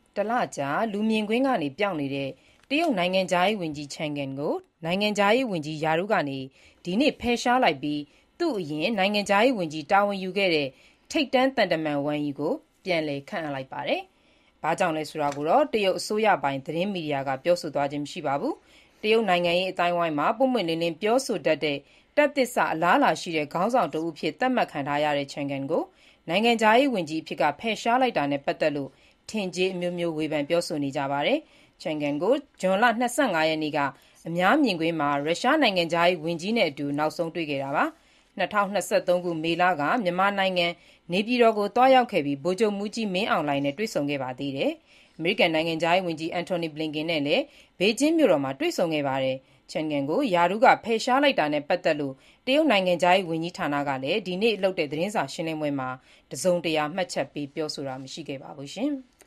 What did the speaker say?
တလကြာလူမြင်ကွင်းကနေပျောက်နေတဲ့တရုတ်နိုင်ငံခြားရေးဝန်ကြီးချန်ကန်ကိုနိုင်ငံခြားရေးဝန်ကြီးရာထူးကနေဒီနေ့ဖယ်ရှားလိုက်ပြီးသူ့အရင်နိုင်ငံခြားရေးဝန်ကြီးတာဝန်ယူခဲ့တဲ့ထိပ်တန်းသံတမန်ဝမ်ယီကိုပြန်လည်ခန့်အပ်လိုက်ပါတယ်။ဘာကြောင့်လဲဆိုတာကိုတော့တရုတ်အစိုးရပိုင်သတင်းမီဒီယာကပြောဆိုသွားခြင်းမရှိပါဘူး။တရုတ်နိုင်ငံရေးအသိုင်းအဝိုင်းမှာပွင့်ပွင့်လင်းလင်းပြောဆိုတတ်တဲ့တပ်သစ္စာအလားအလာရှိတဲ့ခေါင်းဆောင်တဦးအဖြစ်သတ်မှတ်ခံထားရတဲ့ချန်ကန်ကိုနိုင်ငံခြားရေးဝန်ကြီးအဖြစ်ကဖယ်ရှားလိုက်တာနဲ့ပတ်သက်လို့ထင်ကြေးအမျိုးမျိုးဝေဖန်ပြောဆိုနေကြပါတယ်။ ချန်ကန်ကိုဇွန်လ25ရက်နေ့ကအများမြင်ကွင်းမှာရုရှားနိုင်ငံခြားရေးဝန်ကြီးနဲ့အတူနောက်ဆုံးတွေ့ခဲ့တာပါ။2023ခုမေလကမြန်မာနိုင်ငံနေပြည်တော်ကိုသွားရောက်ခဲ့ပြီးဗိုလ်ချုပ်မှူးကြီးမင်းအောင်လှိုင်နဲ့တွေ့ဆုံခဲ့ပါသေးတယ်။အမေရိကန်နိုင်ငံခြားရေးဝန်ကြီးအန်တိုနီဘလင်ကန်နဲ့လည်းဘေကျင်းမြို့တော်မှာတွေ့ဆုံခဲ့ပါတယ်။ချန်ကန်ကိုရာထူးကဖယ်ရှားလိုက်တာနဲ့ပတ်သက်လို့တရုတ်နိုင်ငံခြားရေးဝန်ကြီးဌာနကလည်းဒီနေ့လုပ်တဲ့သတင်းစာရှင်းလင်းပွဲမှာတစုံတရာမှတ်ချက်ပေးပြောဆိုတာမရှိခဲ့ပါဘူး။